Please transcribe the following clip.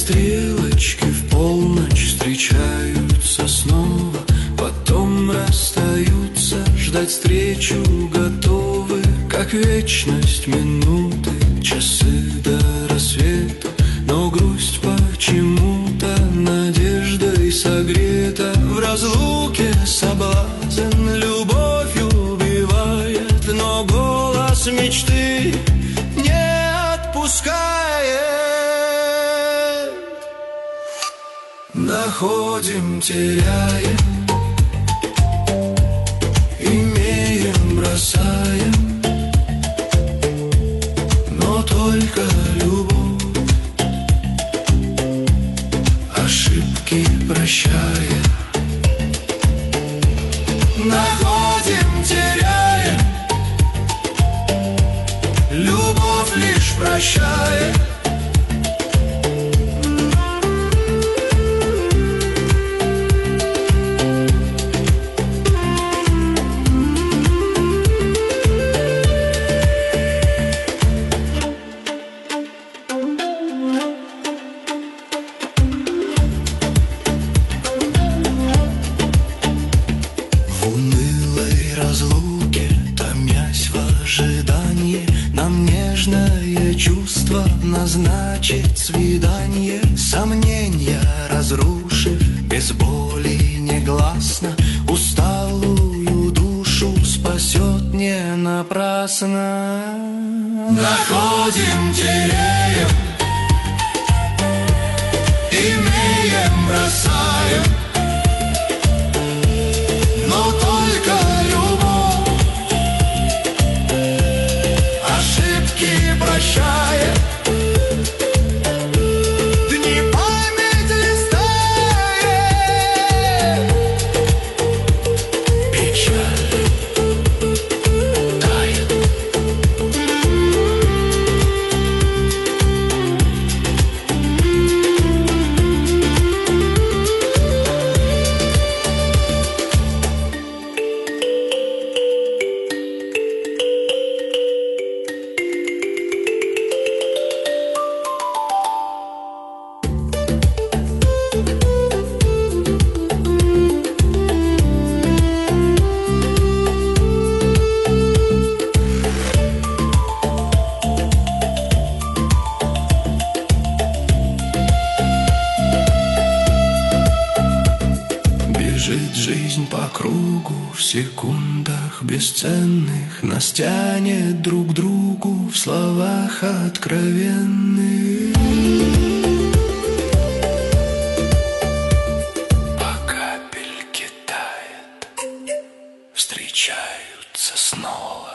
стрелочки в полночь встречаются снова, потом расстаются, ждать встречу готовы, как вечность минуты, часы до рассвета. Но грусть почему-то надеждой согрета, в разлуке соблазн любовь убивает, но голос мечты не отпускает. Находим, теряем, имеем, бросаем, но только любовь ошибки прощает. Находим, теряем, любовь лишь прощает. Нам нежное чувство назначит свидание, сомнения разрушив, без боли негласно, усталую душу спасет не напрасно. Находим, теряем, имеем, бросаем, но только прощает. Дни память листает, печаль тает. Бежит жизнь по кругу, в секундах бесценных нас тянет друг к другу в словах откровенных. По капельке тает, встречаются снова.